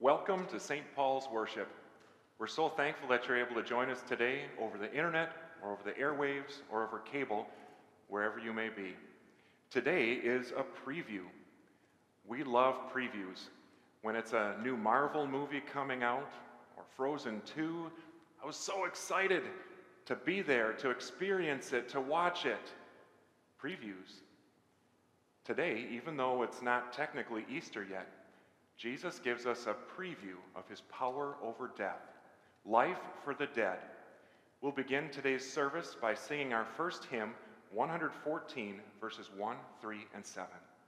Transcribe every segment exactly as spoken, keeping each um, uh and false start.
Welcome to Saint Paul's Worship. We're so thankful that you're able to join us today over the internet or over the airwaves or over cable, wherever you may be. Today is a preview. We love previews. When it's a new Marvel movie coming out or Frozen two, I was so excited to be there, to experience it, to watch it. Previews. Today, even though it's not technically Easter yet, Jesus gives us a preview of his power over death, life for the dead. We'll begin today's service by singing our first hymn, one fourteen, verses one, three, and seven.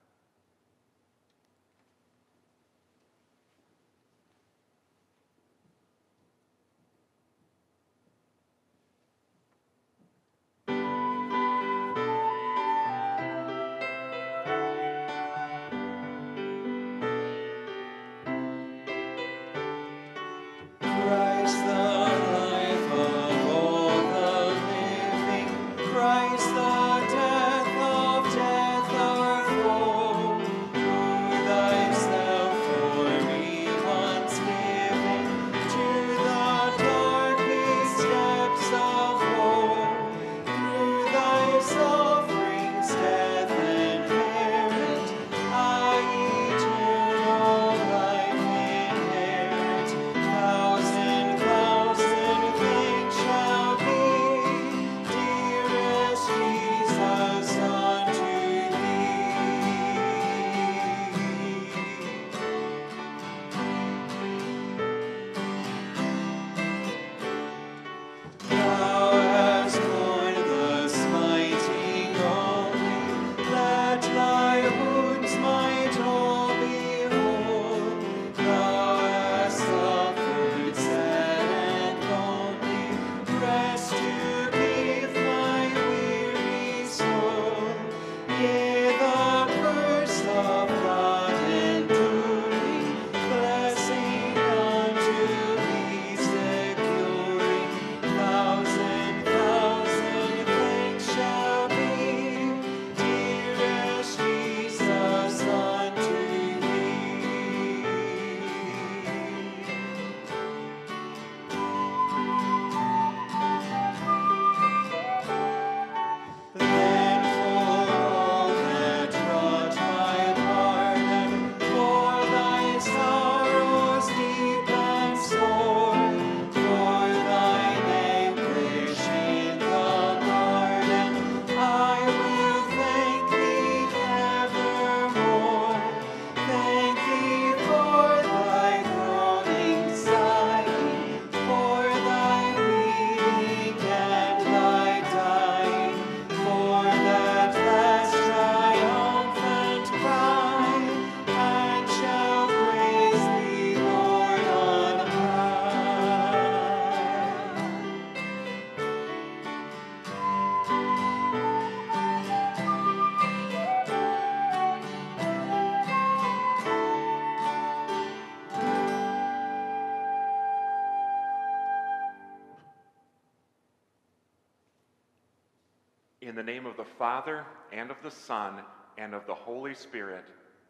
In the name of the Father, and of the Son, and of the Holy Spirit.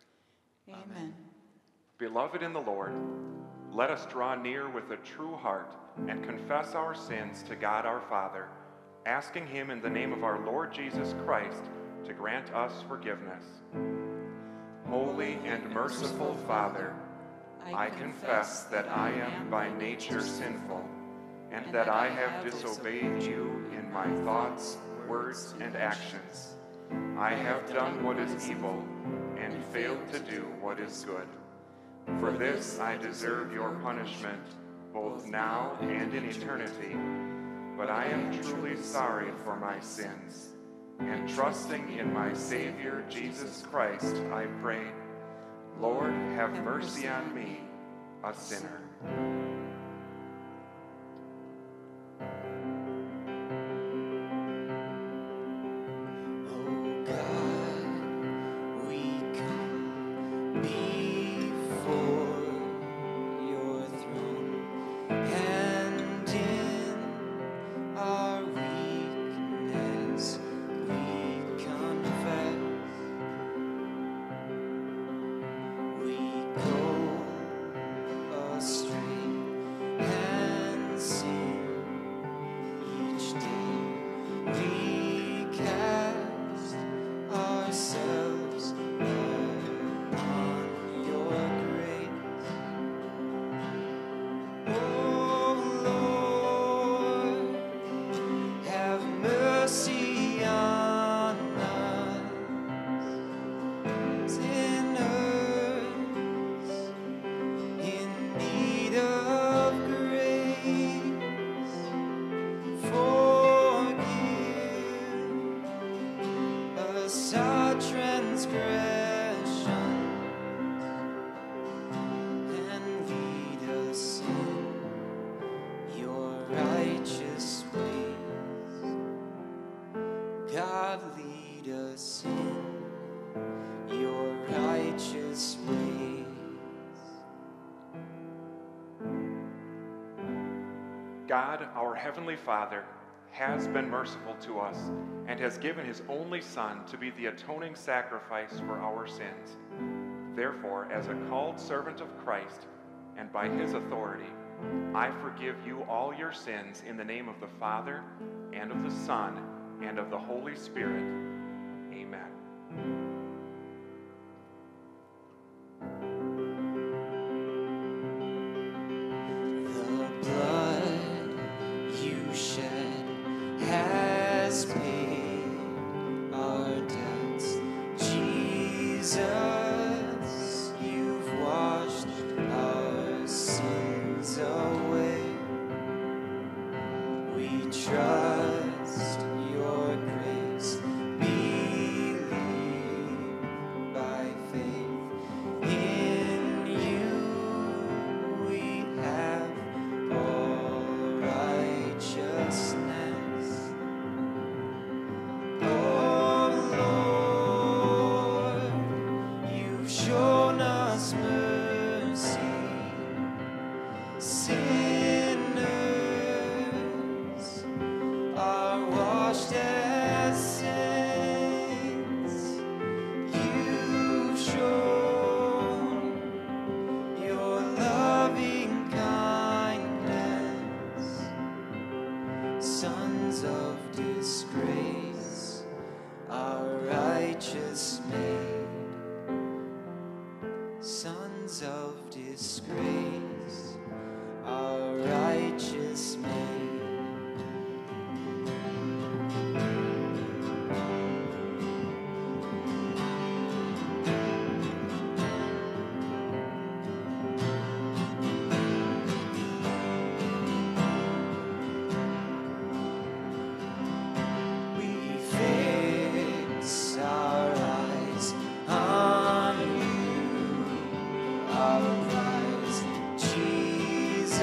Amen. Amen. Beloved in the Lord, let us draw near with a true heart and confess our sins to God our Father, asking him in the name of our Lord Jesus Christ to grant us forgiveness. Holy and merciful Father, I confess that I am by nature sinful, and that I have disobeyed you in my thoughts, words, and actions. I have done what is evil and failed to do what is good. For this I deserve your punishment, both now and in eternity. But I am truly sorry for my sins, and trusting in my Savior Jesus Christ, I pray, Lord, have mercy on me, a sinner. We go God, our Heavenly Father, has been merciful to us and has given his only Son to be the atoning sacrifice for our sins. Therefore, as a called servant of Christ, and by his authority, I forgive you all your sins in the name of the Father, and of the Son, and of the Holy Spirit. Amen. The blood you shed has paid our debts. Jesus, you've washed our sins away. We trust your grace, believe by faith in you. We have all righteousness. Oh Lord, you've shown us mercy. Sinners are washed as saints. You've shown your loving kindness. Sons of disgrace are righteous made. Sons of disgrace are righteous made. We fix our eyes on you, arise, Jesus,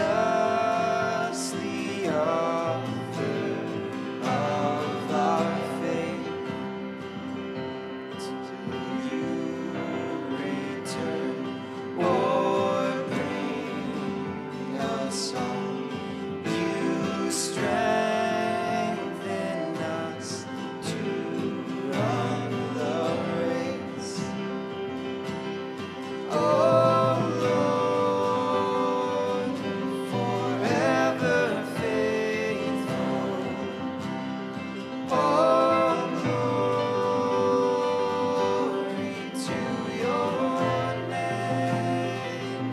the author of our faith. Till you return or bring us home, you strengthen us to run the race. Oh Lord, forever faithful. All glory to your name.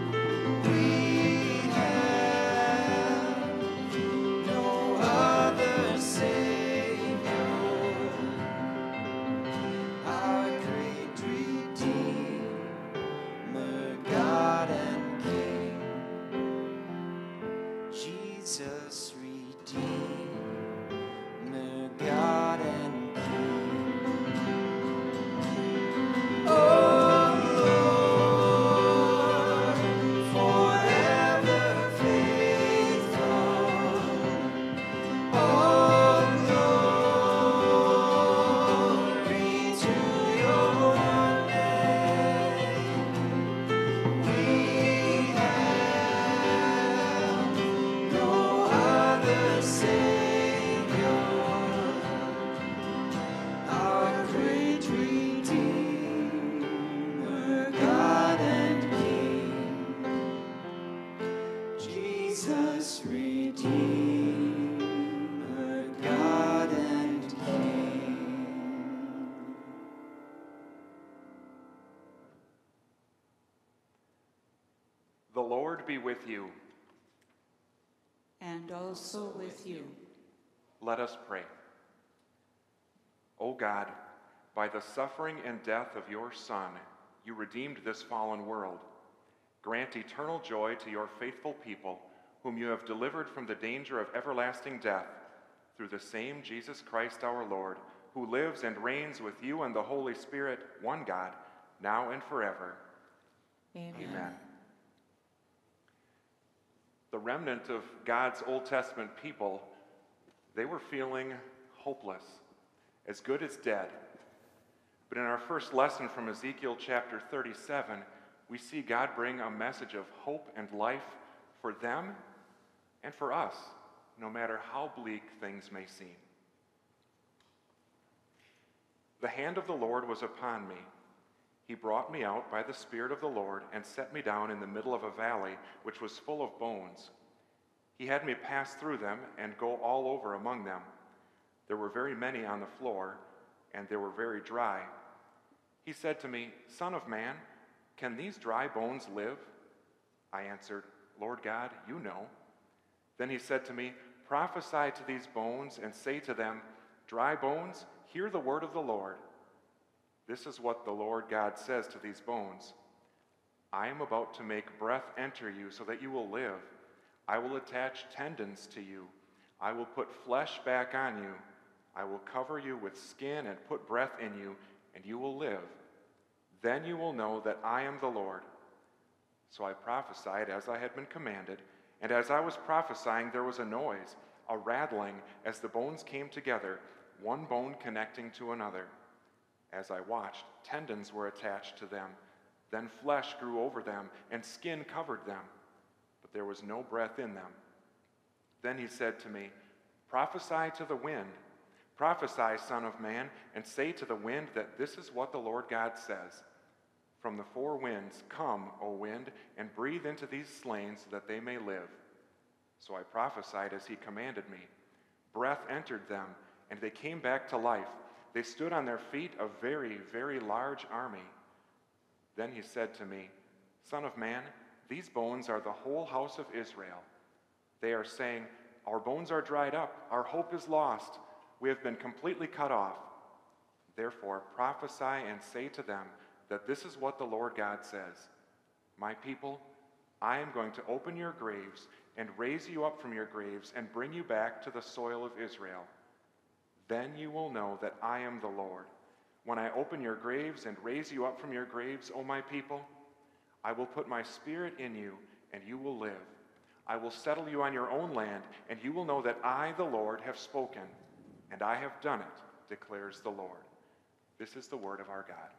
We have no other Savior, our great Redeemer, God and King. Jesus, Redeemer, God and King. Oh Lord, forever faithful. All glory to your name. We have no other Savior, our great Redeemer, God and King. Jesus, Redeemer, God and King. The Lord be with you. And also with you. Let us pray. O God, by the suffering and death of your Son, you redeemed this fallen world. Grant eternal joy to your faithful people, whom you have delivered from the danger of everlasting death, through the same Jesus Christ our Lord, who lives and reigns with you and the Holy Spirit, one God, now and forever. Amen. Amen. The remnant of God's Old Testament people, they were feeling hopeless, as good as dead. But in our first lesson from Ezekiel chapter thirty-seven, we see God bring a message of hope and life for them and for us, no matter how bleak things may seem. The hand of the Lord was upon me. He brought me out by the Spirit of the Lord and set me down in the middle of a valley which was full of bones. He had me pass through them and go all over among them. There were very many on the floor, and they were very dry. He said to me, Son of man, can these dry bones live? I answered, Lord God, you know. Then he said to me, Prophesy to these bones and say to them, Dry bones, hear the word of the Lord. This is what the Lord God says to these bones. I am about to make breath enter you so that you will live. I will attach tendons to you. I will put flesh back on you. I will cover you with skin and put breath in you, and you will live. Then you will know that I am the Lord. So I prophesied as I had been commanded, and as I was prophesying, there was a noise, a rattling, as the bones came together, one bone connecting to another. As I watched, tendons were attached to them. Then flesh grew over them, and skin covered them. But there was no breath in them. Then he said to me, Prophesy to the wind. Prophesy, Son of man, and say to the wind that this is what the Lord God says. From the four winds, come, O wind, and breathe into these slain so that they may live. So I prophesied as he commanded me. Breath entered them, and they came back to life. They stood on their feet, a very, very large army. Then he said to me, Son of man, these bones are the whole house of Israel. They are saying, Our bones are dried up, our hope is lost, we have been completely cut off. Therefore prophesy and say to them that this is what the Lord God says. My people, I am going to open your graves and raise you up from your graves and bring you back to the soil of Israel. Then you will know that I am the Lord. When I open your graves and raise you up from your graves, O my people, I will put my spirit in you, and you will live. I will settle you on your own land, and you will know that I, the Lord, have spoken, and I have done it, declares the Lord. This is the word of our God.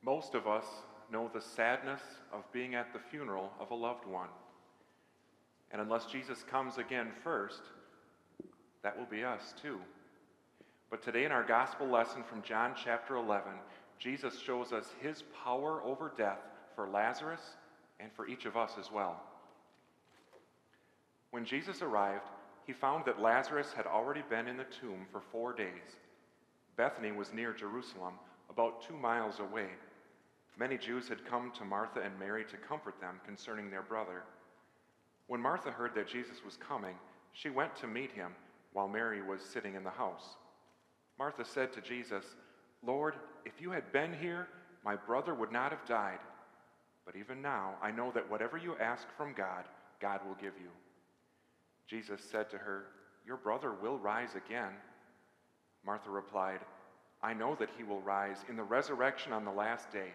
Most of us know the sadness of being at the funeral of a loved one. And unless Jesus comes again first, that will be us too. But today in our gospel lesson from John chapter eleven, Jesus shows us his power over death for Lazarus and for each of us as well. When Jesus arrived, he found that Lazarus had already been in the tomb for four days. Bethany was near Jerusalem, about two miles away. Many Jews had come to Martha and Mary to comfort them concerning their brother. When Martha heard that Jesus was coming, she went to meet him while Mary was sitting in the house. Martha said to Jesus, "Lord, if you had been here, my brother would not have died. But even now, I know that whatever you ask from God, God will give you." Jesus said to her, "Your brother will rise again." Martha replied, "I know that he will rise in the resurrection on the last day."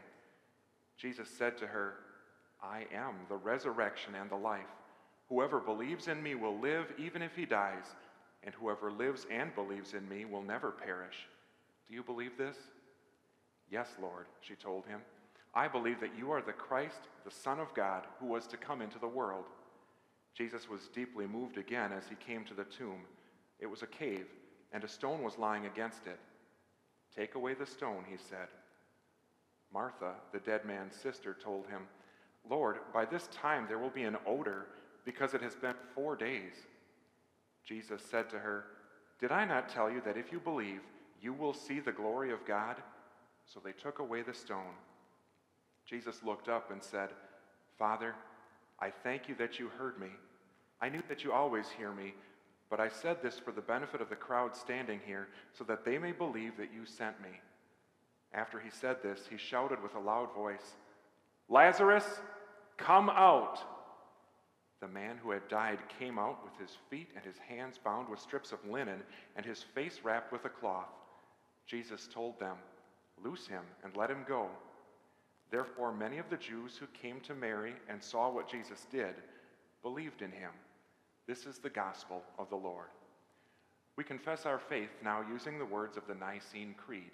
Jesus said to her, "I am the resurrection and the life. Whoever believes in me will live even if he dies, and whoever lives and believes in me will never perish. Do you believe this?" "Yes, Lord," she told him. "I believe that you are the Christ, the Son of God, who was to come into the world." Jesus was deeply moved again as he came to the tomb. It was a cave, and a stone was lying against it. "Take away the stone," he said. Martha, the dead man's sister, told him, "Lord, by this time there will be an odor, because it has been four days." Jesus said to her, "Did I not tell you that if you believe, you will see the glory of God?" So they took away the stone. Jesus looked up and said, "Father, I thank you that you heard me. I knew that you always hear me, but I said this for the benefit of the crowd standing here, so that they may believe that you sent me." After he said this, he shouted with a loud voice, "Lazarus, come out!" The man who had died came out with his feet and his hands bound with strips of linen and his face wrapped with a cloth. Jesus told them, "Loose him and let him go." Therefore many of the Jews who came to Mary and saw what Jesus did believed in him. This is the gospel of the Lord. We confess our faith now using the words of the Nicene Creed.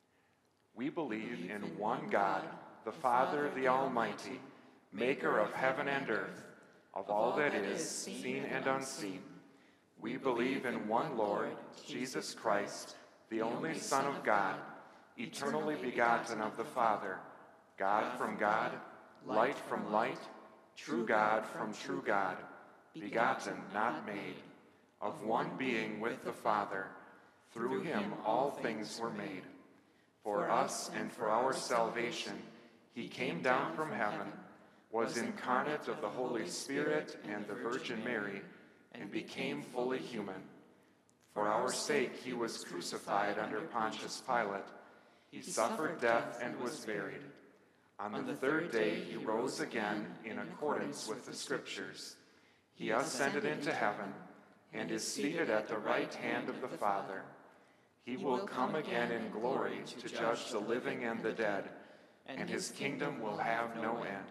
We believe in one God, the Father, the Almighty, maker of heaven and earth, of all that is seen and unseen. We believe in one Lord, Jesus Christ, the only Son of God, eternally begotten of the Father, God from God, light from light, true God from true God, begotten, not made, of one being with the Father. Through him all things were made. For us and for our salvation, he came down from heaven, was incarnate of the Holy Spirit and the Virgin Mary, and became fully human. For our sake he was crucified under Pontius Pilate. He suffered death and was buried. On the third day he rose again in accordance with the Scriptures. He ascended into heaven and is seated at the right hand of the Father. He will come again in glory to judge the living and the dead, and his kingdom will have no end.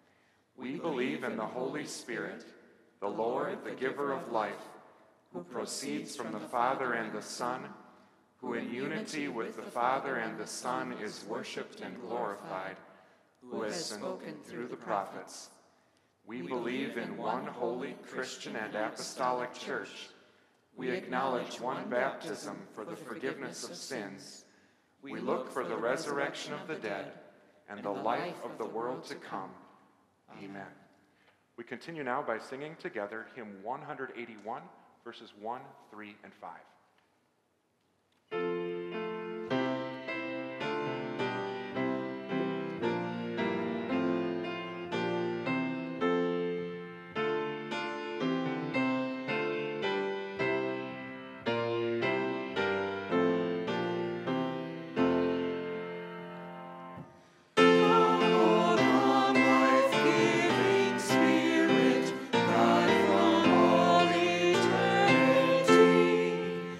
We believe in the Holy Spirit, the Lord, the giver of life, who proceeds from the Father and the Son, who in unity with the Father and the Son is worshipped and glorified, who has spoken through the prophets. We believe in one holy Christian and apostolic church. We acknowledge one baptism for the forgiveness of sins. We look for the resurrection of the dead and the life of the world to come. Amen. We continue now by singing together hymn one eighty-one, verses one, three, and five. Spirit, God from all eternity.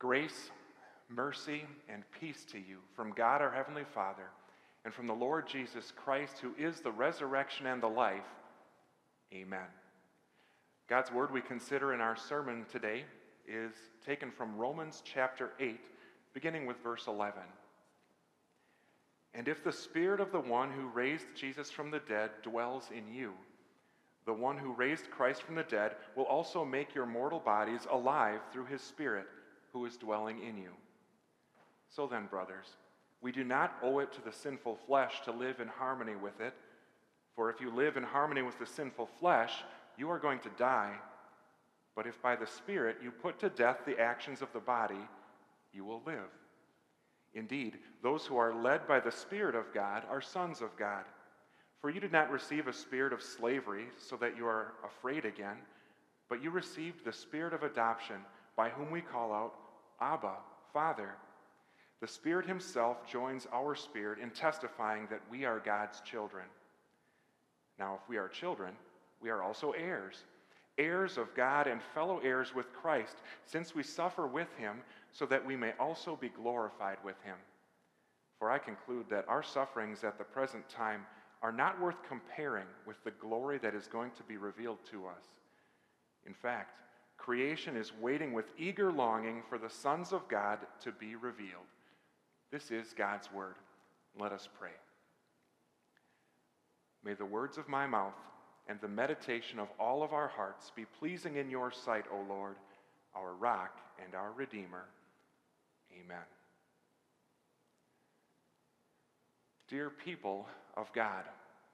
Grace, mercy, and peace to you from God our Heavenly Father and from the Lord Jesus Christ, who is the resurrection and the life. Amen. God's word we consider in our sermon today is taken from Romans chapter eight, beginning with verse eleven. And if the Spirit of the one who raised Jesus from the dead dwells in you, the one who raised Christ from the dead will also make your mortal bodies alive through his Spirit who is dwelling in you. So then, brothers, we do not owe it to the sinful flesh to live in harmony with it, for if you live in harmony with the sinful flesh, you are going to die. But if by the Spirit you put to death the actions of the body, you will live. Indeed, those who are led by the Spirit of God are sons of God. For you did not receive a spirit of slavery so that you are afraid again, but you received the Spirit of adoption, by whom we call out, Abba, Father. The Spirit himself joins our spirit in testifying that we are God's children. Now, if we are children, we are also heirs, heirs of God and fellow heirs with Christ, since we suffer with him, so that we may also be glorified with him. For I conclude that our sufferings at the present time are not worth comparing with the glory that is going to be revealed to us. In fact, creation is waiting with eager longing for the sons of God to be revealed. This is God's word. Let us pray. May the words of my mouth and the meditation of all of our hearts be pleasing in your sight, O Lord, our rock and our Redeemer. Amen. Dear people of God,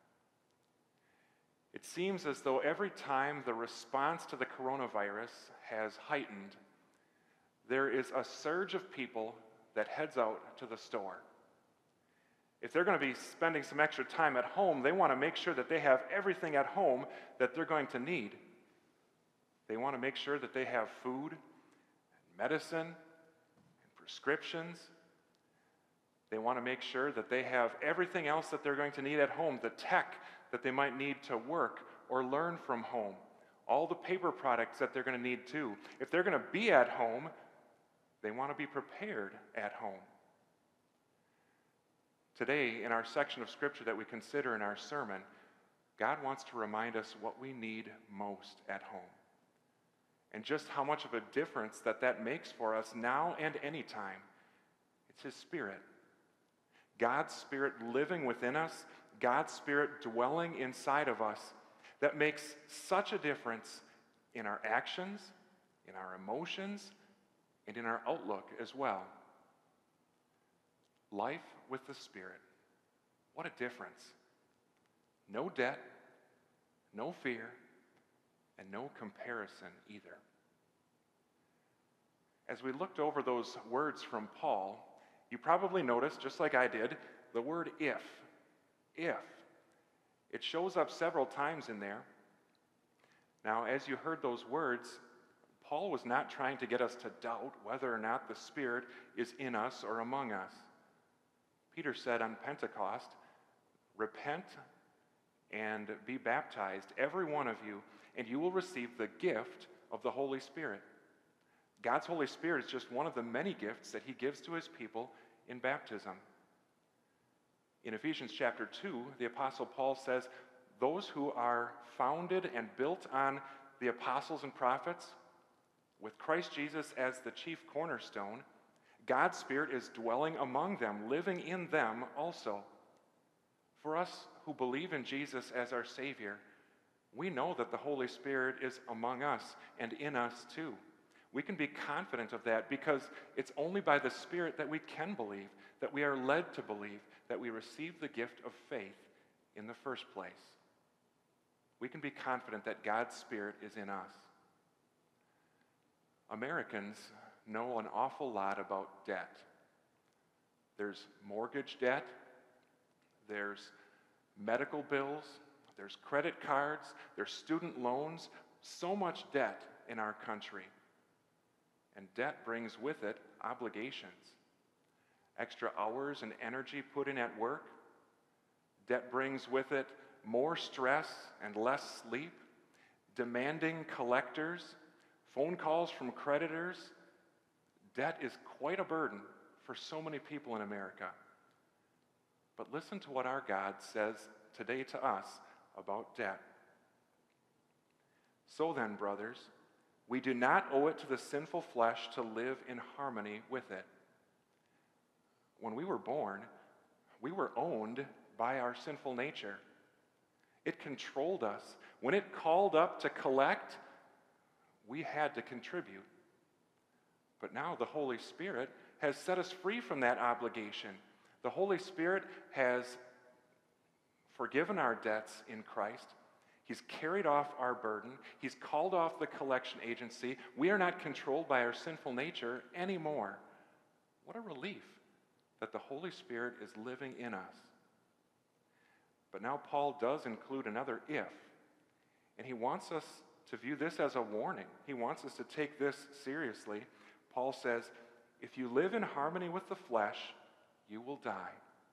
it seems as though every time the response to the coronavirus has heightened, there is a surge of people that heads out to the store. If they're going to be spending some extra time at home, they want to make sure that they have everything at home that they're going to need. They want to make sure that they have food, and medicine, and prescriptions. They want to make sure that they have everything else that they're going to need at home, the tech that they might need to work or learn from home, all the paper products that they're going to need too. If they're going to be at home, they want to be prepared at home. Today, in our section of Scripture that we consider in our sermon, God wants to remind us what we need most at home, and just how much of a difference that that makes for us now and anytime. It's his Spirit. God's Spirit living within us, God's Spirit dwelling inside of us, that makes such a difference in our actions, in our emotions, and in our outlook as well. Life with the Spirit. What a difference. No debt, no fear, and no comparison either. As we looked over those words from Paul, you probably noticed, just like I did, the word if. If. It shows up several times in there. Now, as you heard those words, Paul was not trying to get us to doubt whether or not the Spirit is in us or among us. Peter said on Pentecost, repent and be baptized, every one of you, and you will receive the gift of the Holy Spirit. God's Holy Spirit is just one of the many gifts that he gives to his people in baptism. In Ephesians chapter two, the Apostle Paul says, those who are founded and built on the apostles and prophets, with Christ Jesus as the chief cornerstone, God's Spirit is dwelling among them, living in them also. For us who believe in Jesus as our Savior, we know that the Holy Spirit is among us and in us too. We can be confident of that because it's only by the Spirit that we can believe, that we are led to believe, that we receive the gift of faith in the first place. We can be confident that God's Spirit is in us. Americans know an awful lot about debt. There's mortgage debt, there's medical bills, there's credit cards, there's student loans, so much debt in our country. And debt brings with it obligations. Extra hours and energy put in at work. Debt brings with it more stress and less sleep, demanding collectors, phone calls from creditors, Debt is quite a burden for so many people in America. But listen to what our God says today to us about debt. So then, brothers, we do not owe it to the sinful flesh to live in harmony with it. When we were born, we were owned by our sinful nature. It controlled us. When it called up to collect, we had to contribute. But now the Holy Spirit has set us free from that obligation. The Holy Spirit has forgiven our debts in Christ. He's carried off our burden. He's called off the collection agency. We are not controlled by our sinful nature anymore. What a relief that the Holy Spirit is living in us. But now Paul does include another if, and he wants us to view this as a warning. He wants us to take this seriously. Paul says, if you live in harmony with the flesh, you will die.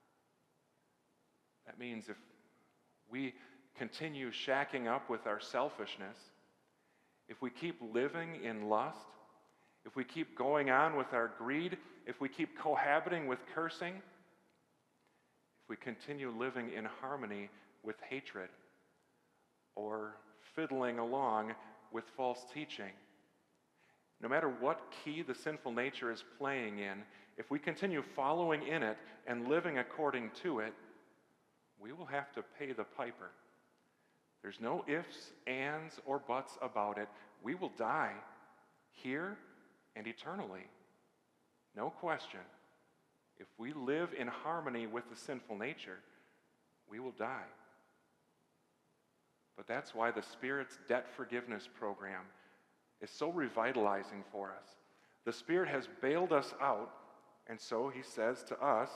That means if we continue shacking up with our selfishness, if we keep living in lust, if we keep going on with our greed, if we keep cohabiting with cursing, if we continue living in harmony with hatred or fiddling along with false teaching, no matter what key the sinful nature is playing in, if we continue following in it and living according to it, we will have to pay the piper. There's no ifs, ands, or buts about it. We will die here and eternally. No question. If we live in harmony with the sinful nature, we will die. But that's why the Spirit's debt forgiveness program is so revitalizing for us. The Spirit has bailed us out, and so he says to us,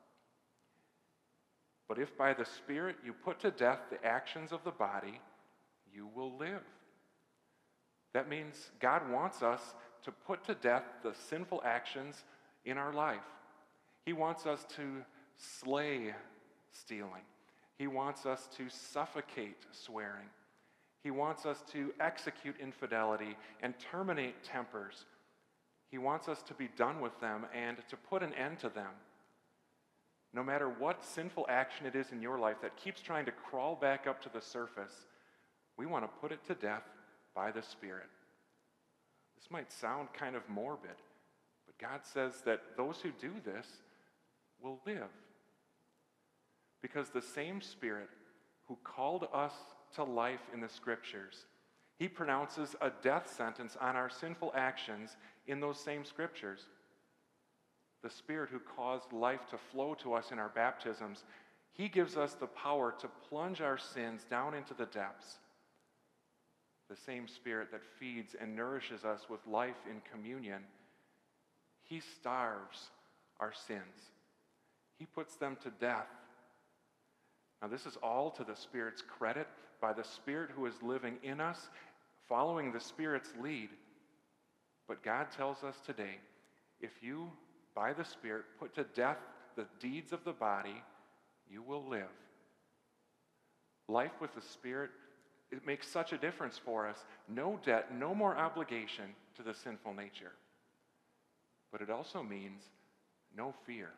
but if by the Spirit you put to death the actions of the body, you will live. That means God wants us to put to death the sinful actions in our life. He wants us to slay stealing. He wants us to suffocate swearing. He wants us to execute infidelity and terminate tempers. He wants us to be done with them and to put an end to them. No matter what sinful action it is in your life that keeps trying to crawl back up to the surface, we want to put it to death by the Spirit. This might sound kind of morbid, but God says that those who do this will live. Because the same Spirit who called us to life in the Scriptures, he pronounces a death sentence on our sinful actions in those same Scriptures. The Spirit who caused life to flow to us in our baptisms, he gives us the power to plunge our sins down into the depths. The same Spirit that feeds and nourishes us with life in communion, he starves our sins. He puts them to death. Now, this is all to the Spirit's credit, by the Spirit who is living in us, following the Spirit's lead. But God tells us today, if you, by the Spirit, put to death the deeds of the body, you will live. Life with the Spirit, it makes such a difference for us. No debt, no more obligation to the sinful nature. But it also means no fear.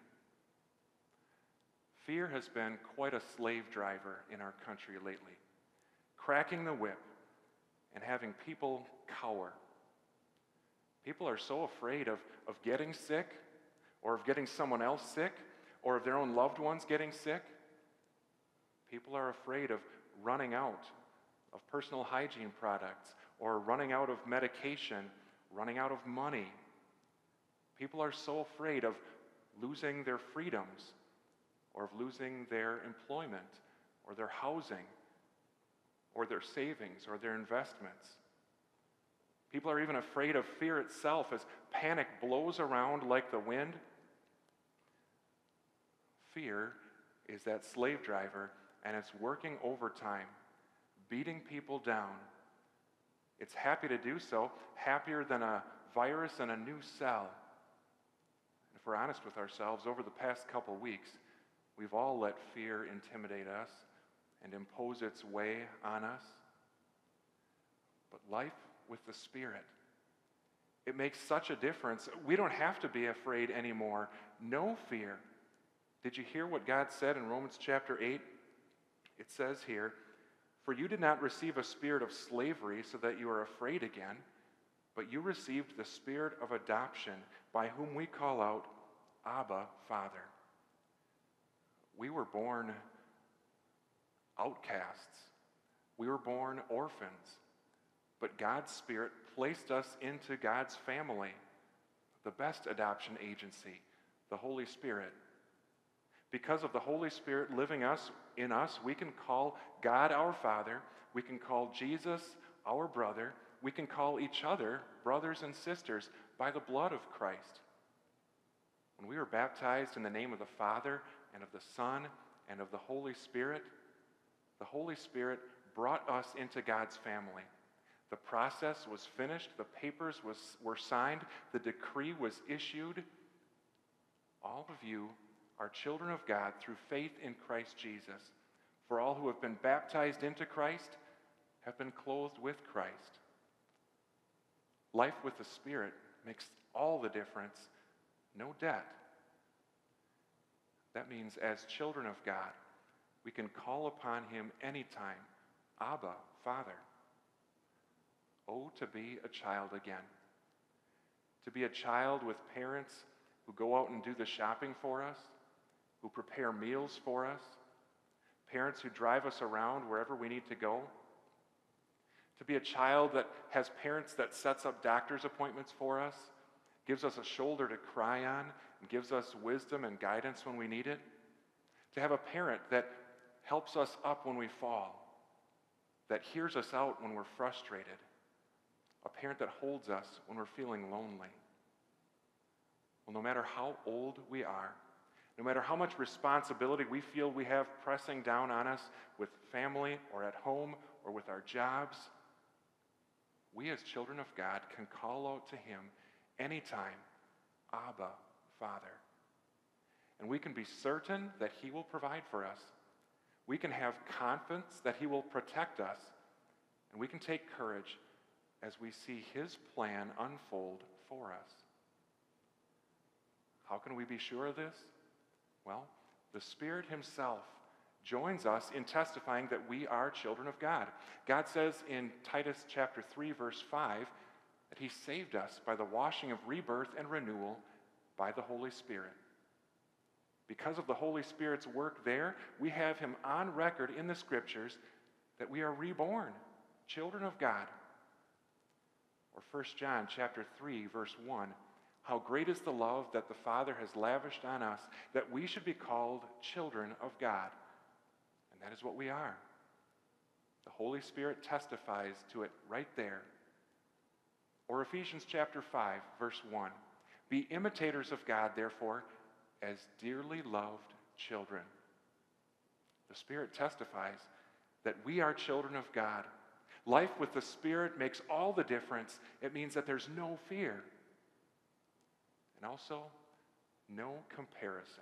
Fear has been quite a slave driver in our country lately, cracking the whip and having people cower. People are so afraid of, of getting sick, or of getting someone else sick, or of their own loved ones getting sick. People are afraid of running out of personal hygiene products, or running out of medication, running out of money. People are so afraid of losing their freedoms, or of losing their employment, or their housing, or their savings, or their investments. People are even afraid of fear itself as panic blows around like the wind. Fear is that slave driver, and it's working overtime, beating people down. It's happy to do so, happier than a virus in a new cell. And if we're honest with ourselves, over the past couple weeks, we've all let fear intimidate us and impose its way on us. But life with the Spirit, It makes such a difference. We don't have to be afraid anymore. No fear. Did you hear what God said in Romans chapter eight? It says here, "For you did not receive a spirit of slavery so that you are afraid again, but you received the spirit of adoption, by whom we call out, Abba, Father." We were born outcasts. We were born orphans. But God's Spirit placed us into God's family, the best adoption agency, the Holy Spirit. Because of the Holy Spirit living us in us, we can call God our Father, we can call Jesus our brother, we can call each other brothers and sisters by the blood of Christ. When we were baptized in the name of the Father and of the Son and of the Holy Spirit, the Holy Spirit brought us into God's family. The process was finished, the papers was, were signed, the decree was issued. All of you are children of God through faith in Christ Jesus. For all who have been baptized into Christ have been clothed with Christ. Life with the Spirit makes all the difference. No debt. That means as children of God, we can call upon him anytime. Abba, Father. Oh, to be a child again. To be a child with parents who go out and do the shopping for us, who prepare meals for us, parents who drive us around wherever we need to go. To be a child that has parents that sets up doctor's appointments for us, gives us a shoulder to cry on, and gives us wisdom and guidance when we need it. To have a parent that helps us up when we fall, that hears us out when we're frustrated. A parent that holds us when we're feeling lonely. Well, no matter how old we are, no matter how much responsibility we feel we have pressing down on us with family or at home or with our jobs, we as children of God can call out to him anytime, Abba, Father. And we can be certain that he will provide for us. We can have confidence that he will protect us. And we can take courage as we see his plan unfold for us. How can we be sure of this? Well, the Spirit himself joins us in testifying that we are children of God. God says in Titus chapter three, verse five, that he saved us by the washing of rebirth and renewal by the Holy Spirit. Because of the Holy Spirit's work there, we have him on record in the Scriptures that we are reborn, children of God. Or First John chapter three, verse one, how great is the love that the Father has lavished on us, that we should be called children of God. And that is what we are. The Holy Spirit testifies to it right there. Or Ephesians chapter five, verse one, be imitators of God, therefore, as dearly loved children. The Spirit testifies that we are children of God. Life with the Spirit makes all the difference. It means that there's no fear. And also, no comparison.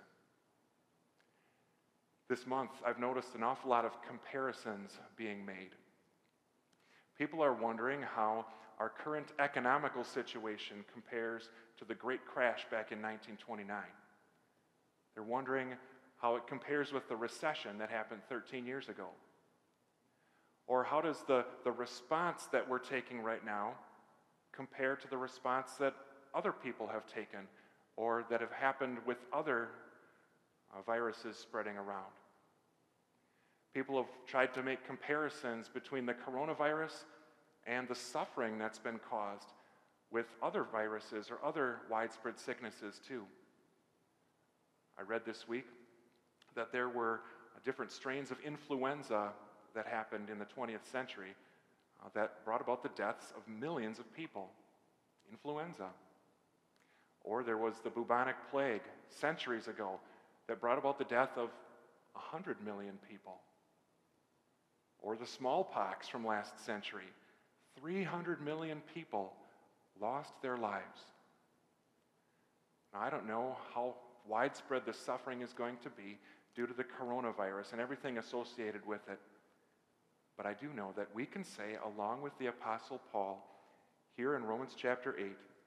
This month, I've noticed an awful lot of comparisons being made. People are wondering how our current economical situation compares to the Great Crash back in nineteen twenty-nine. They're wondering how it compares with the recession that happened thirteen years ago. Or how does the, the response that we're taking right now compare to the response that other people have taken or that have happened with other uh, viruses spreading around? People have tried to make comparisons between the coronavirus and the suffering that's been caused with other viruses or other widespread sicknesses too. I read this week that there were different strains of influenza that happened in the twentieth century uh, that brought about the deaths of millions of people. Influenza. Or there was the bubonic plague centuries ago that brought about the death of one hundred million people. Or the smallpox from last century. three hundred million people lost their lives. Now, I don't know how widespread the suffering is going to be due to the coronavirus and everything associated with it. But I do know that we can say, along with the Apostle Paul, here in Romans chapter eight,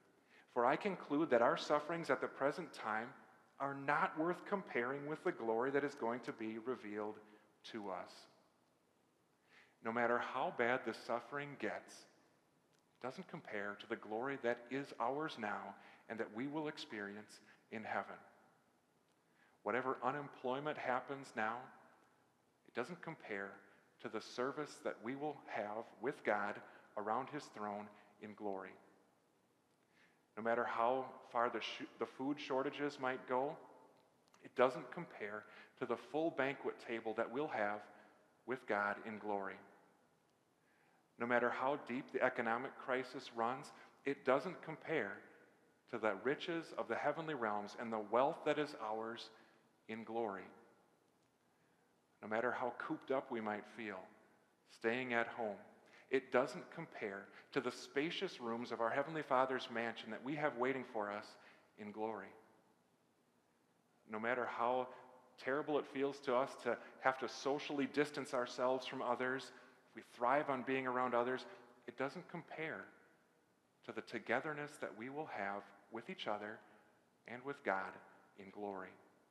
For I conclude that our sufferings at the present time are not worth comparing with the glory that is going to be revealed to us. No matter how bad the suffering gets, it doesn't compare to the glory that is ours now and that we will experience in heaven. Whatever unemployment happens now, it doesn't compare to the service that we will have with God around his throne in glory. No matter how far the, sh- the food shortages might go, it doesn't compare to the full banquet table that we'll have with God in glory. No matter how deep the economic crisis runs, it doesn't compare to the riches of the heavenly realms and the wealth that is ours in glory. No matter how cooped up we might feel, staying at home, it doesn't compare to the spacious rooms of our Heavenly Father's mansion that we have waiting for us in glory. No matter how terrible it feels to us to have to socially distance ourselves from others, if we thrive on being around others, it doesn't compare to the togetherness that we will have with each other and with God in glory.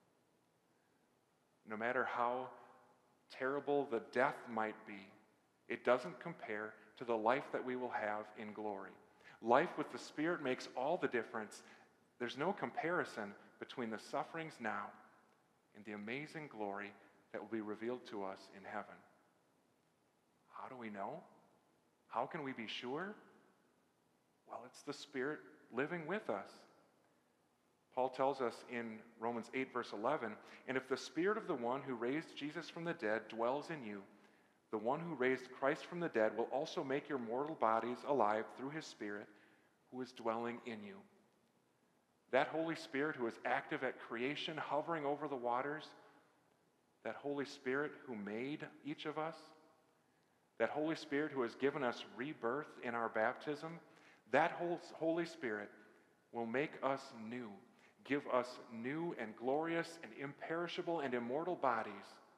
No matter how terrible the death might be, it doesn't compare to the life that we will have in glory. Life with the Spirit makes all the difference. There's no comparison between the sufferings now and the amazing glory that will be revealed to us in heaven. How do we know? How can we be sure? Well, it's the Spirit living with us. Paul tells us in Romans eight, verse eleven, and if the Spirit of the one who raised Jesus from the dead dwells in you, the one who raised Christ from the dead will also make your mortal bodies alive through his Spirit who is dwelling in you. That Holy Spirit who is active at creation, hovering over the waters, that Holy Spirit who made each of us, that Holy Spirit who has given us rebirth in our baptism, that Holy Spirit will make us new, give us new and glorious and imperishable and immortal bodies.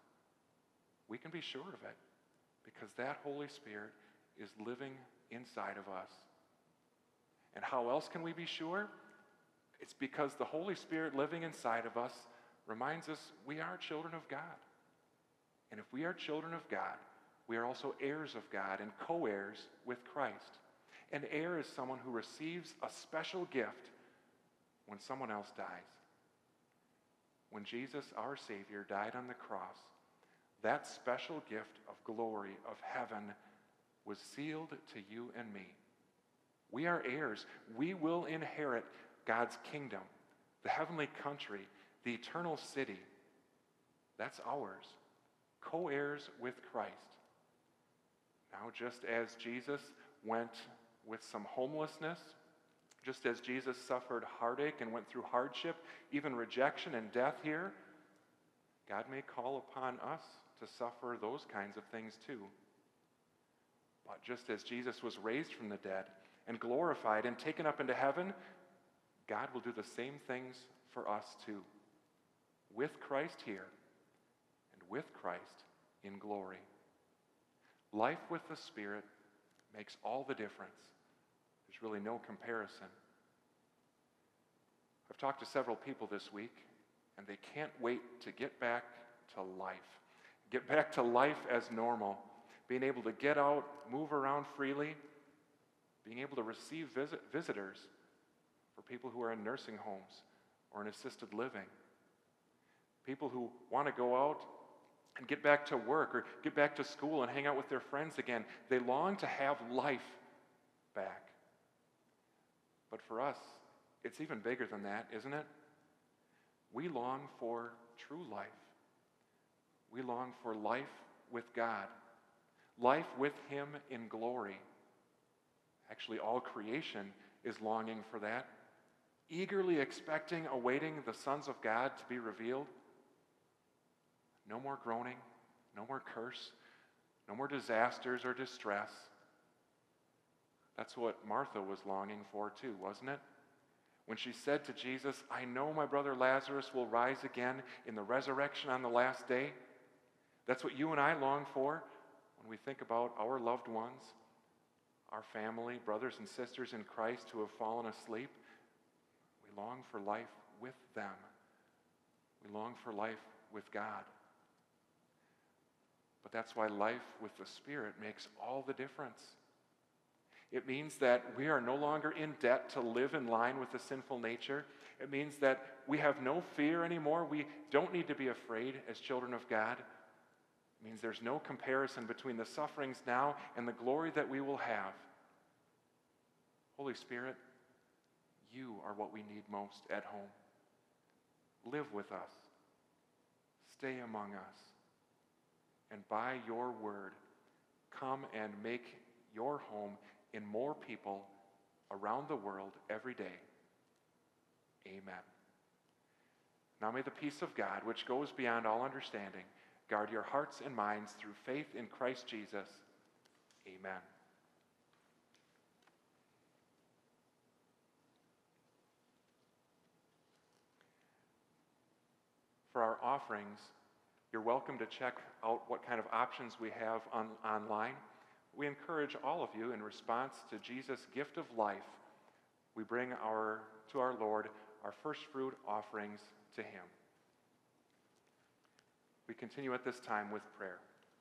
We can be sure of it because that Holy Spirit is living inside of us. And how else can we be sure? It's because the Holy Spirit living inside of us reminds us we are children of God. And if we are children of God, we are also heirs of God and co-heirs with Christ. An heir is someone who receives a special gift when someone else dies. When Jesus, our Savior, died on the cross, that special gift of glory, of heaven, was sealed to you and me. We are heirs. We will inherit God's kingdom, the heavenly country, the eternal city. That's ours. Co-heirs with Christ. Now, just as Jesus went with some homelessness, just as Jesus suffered heartache and went through hardship, even rejection and death here, God may call upon us to suffer those kinds of things too. But just as Jesus was raised from the dead and glorified and taken up into heaven, God will do the same things for us too, with Christ here and with Christ in glory. Life with the Spirit makes all the difference. There's really no comparison. I've talked to several people this week, and they can't wait to get back to life. Get back to life as normal. Being able to get out, move around freely, being able to receive visit, visitors for people who are in nursing homes or in assisted living. People who want to go out and get back to work or get back to school and hang out with their friends again. They long to have life back. But for us, it's even bigger than that, isn't it? We long for true life. We long for life with God, life with Him in glory. Actually, all creation is longing for that, eagerly expecting, awaiting the sons of God to be revealed. No more groaning, no more curse, no more disasters or distress. That's what Martha was longing for too, wasn't it? When she said to Jesus, I know my brother Lazarus will rise again in the resurrection on the last day. That's what you and I long for when we think about our loved ones, our family, brothers and sisters in Christ who have fallen asleep. We long for life with them. We long for life with God. But that's why life with the Spirit makes all the difference. It means that we are no longer in debt to live in line with the sinful nature. It means that we have no fear anymore. We don't need to be afraid as children of God. It means there's no comparison between the sufferings now and the glory that we will have. Holy Spirit, you are what we need most at home. Live with us. Stay among us. And by your word, come and make your home in more people around the world every day. Amen. Now may the peace of God, which goes beyond all understanding, guard your hearts and minds through faith in Christ Jesus. Amen. For our offerings, you're welcome to check out what kind of options we have on, online. We encourage all of you, in response to Jesus' gift of life, we bring our to our Lord our first fruit offerings to him. We continue at this time with prayer.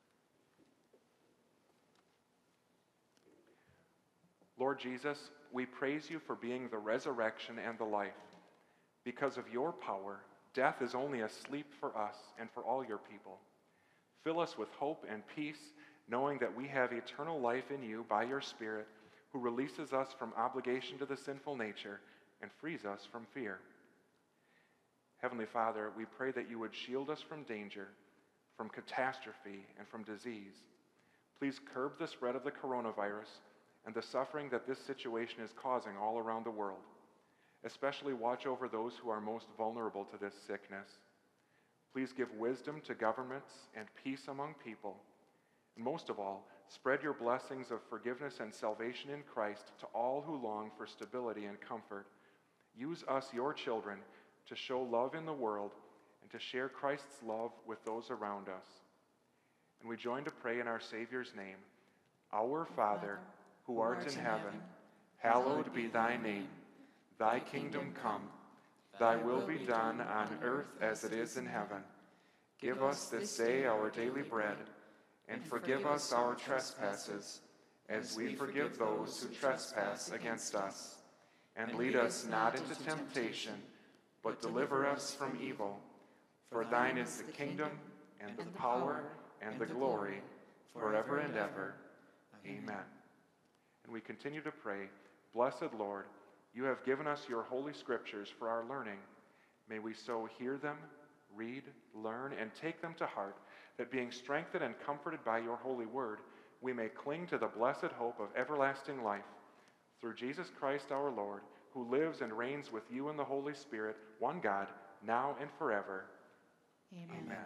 Lord Jesus, we praise you for being the resurrection and the life. Because of your power, death is only a sleep for us and for all your people. Fill us with hope and peace, knowing that we have eternal life in you by your Spirit, who releases us from obligation to the sinful nature and frees us from fear. Heavenly Father, we pray that you would shield us from danger, from catastrophe, and from disease. Please curb the spread of the coronavirus and the suffering that this situation is causing all around the world. Especially watch over those who are most vulnerable to this sickness. Please give wisdom to governments and peace among people. And most of all, spread your blessings of forgiveness and salvation in Christ to all who long for stability and comfort. Use us, your children, to show love in the world and to share Christ's love with those around us. And we join to pray in our Savior's name. Our Father, who art in heaven, hallowed be thy name. Thy kingdom come, thy will be done on earth as it is in heaven. Give us this day our daily bread, and forgive us our trespasses, as we forgive those who trespass against us. And lead us not into temptation, but deliver us from evil. For thine is the kingdom, and the power, and the glory, forever and ever. Amen. And we continue to pray, Blessed Lord, you have given us your holy scriptures for our learning. May we so hear them, read, learn, and take them to heart, that being strengthened and comforted by your holy word, we may cling to the blessed hope of everlasting life. Through Jesus Christ our Lord, who lives and reigns with you in the Holy Spirit, one God, now and forever. Amen. Amen.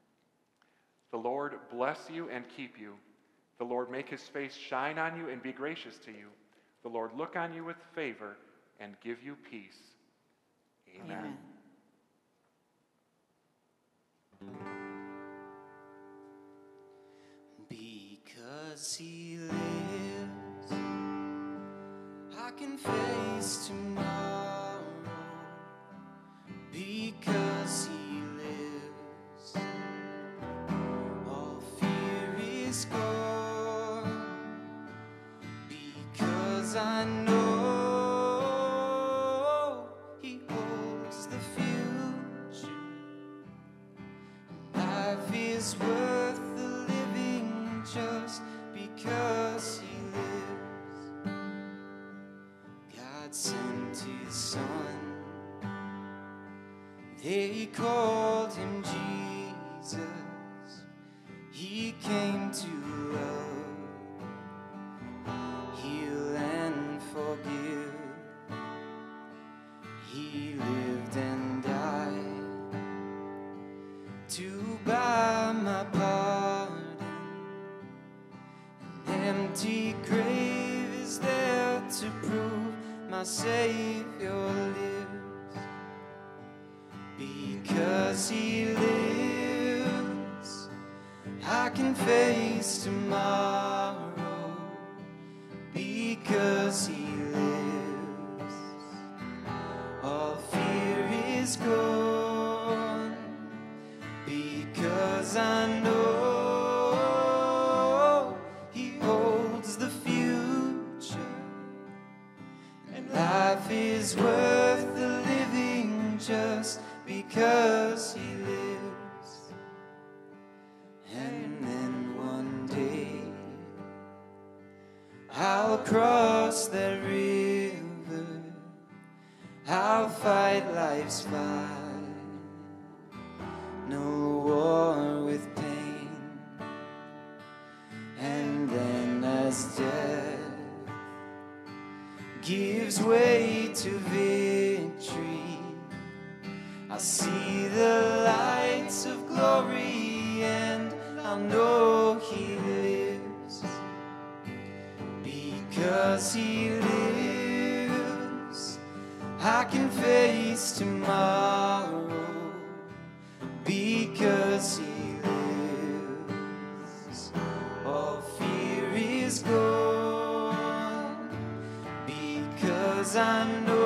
The Lord bless you and keep you. The Lord make his face shine on you and be gracious to you. The Lord look on you with favor and give you peace. Amen. Amen. Because he lives, I can face tomorrow. Because he lives, all fear is gone. Because I know he holds the future. Life is worth the living just because he lives. God sent his son. They called him Jesus. He came to love, heal and forgive. He lived and died to buy my pardon. An empty grave is there to prove my Savior lives. Because he lives, I can face tomorrow. Because he lives, all is gone, because I know He holds the future, and life is worth the living just because He lives. And then one day I'll cross that river, I'll fight life's fight, no war with pain. And then as death gives way to victory, I'll see the lights of glory, and I'll know He lives. Because He lives, I can face tomorrow. Because He lives, all fear is gone. Because I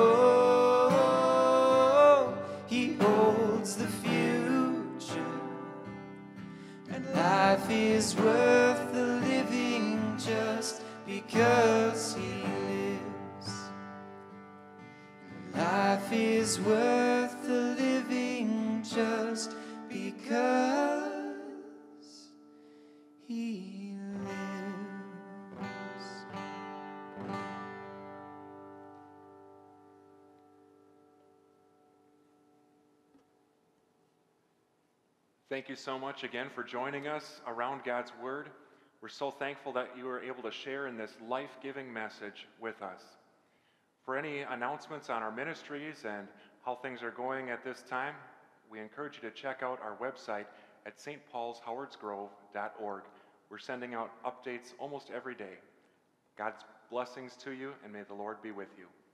know He holds the future, and life is worth the living just because He lives. Life is worth the living just because He lives. Thank you so much again for joining us around God's Word. We're so thankful that you were able to share in this life-giving message with us. For any announcements on our ministries and how things are going at this time, we encourage you to check out our website at s t pauls howards grove dot org. We're sending out updates almost every day. God's blessings to you, and may the Lord be with you.